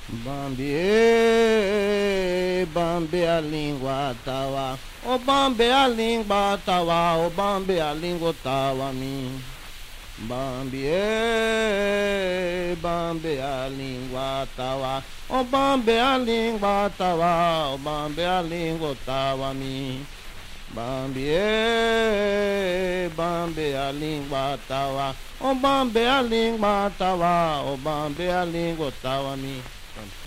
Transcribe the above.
Bambi, Bambi a língua tawa, o Bambi a língua tawa, o Bambi a língua tawa mi. Bambi, Bambi a língua tawa, o Bambi a língua tawa, o Bambi a língua tawa mi. Bambi, Bambi a língua tawa, o Bambi a língua tawa, o Bambi a língua tawa mi.